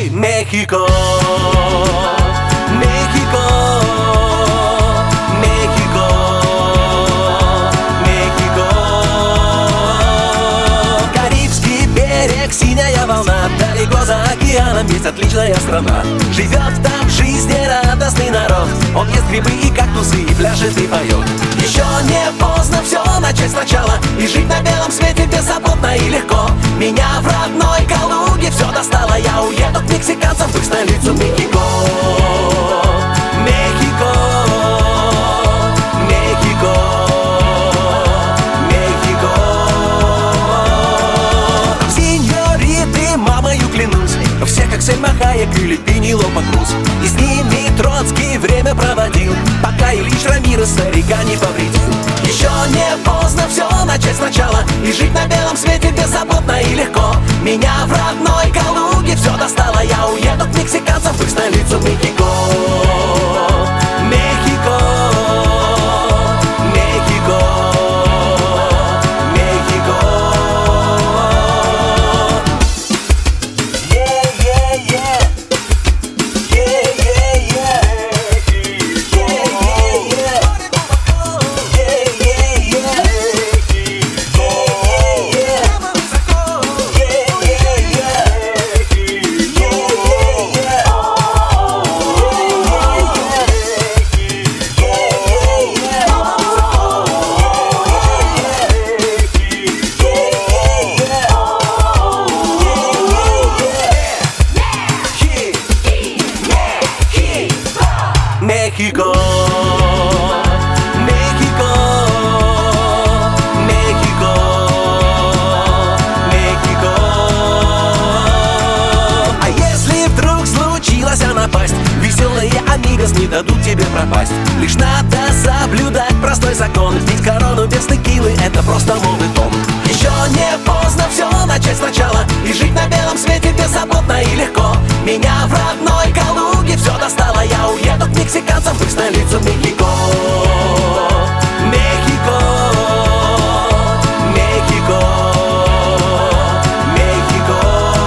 México, México, México, México. Карибский берег, синяя волна, далеко за океаном есть отличная страна. Живет там в жизни радостный народ. Он ест грибы и кактусы, и пляшет, и поет. Еще не поздно все начать сначала и жить на белом свете беззаботно и легко. Меня в родной Калуге все достало. Я уеду к мексиканцам в их столицу Мехико. Мехико, Мехико, Мехико. Сеньориты, мамою клянусь, все как Сельма Хайек или Пенелопа Круз. И с ними Троцкий время проводил, пока Ильич Рамирес старика не повредил. Еще не поздно все начать сначала и жить на белом свете беззаботно и легко. Меня в родной Калуге все достало. Я уеду к мексиканцам в их столицу Мехико. Мехико, Мехико, Мехико. México, México, México, México. А если вдруг случилась напасть, веселые амигос не дадут тебе пропасть. Лишь надо соблюдать простой закон, ведь корону без текилы — это просто мовитон. Еще не поздно все начать сначала и жить на белом свете беззаботно и легко. Меня в родной Калуге все достало. Я уеду к мексиканцам в их столицу Мехико. Мехико, Мехико, Мехико.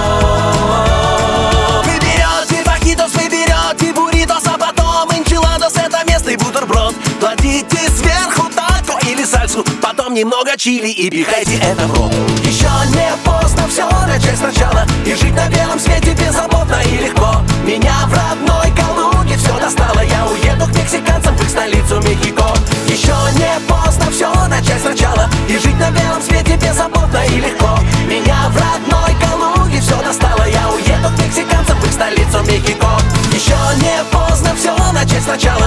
Вы берете фахитос, вы берете бурритос, а потом энчиладос — это местный бутерброд. Кладите сверху тако или сальсу, потом немного чили и пихайте это в рот. Еще не поздно все начать сначала и жить на белом свете беззаботно и легко. Меня в родной Калуге все достало. Я уеду к мексиканцам в их столицу Мехико. Еще не поздно все начать сначала и жить на белом свете беззаботно и легко. Меня в родной Калуге все достало. Я уеду к мексиканцам в их столицу Мехико. Еще не поздно все начать сначала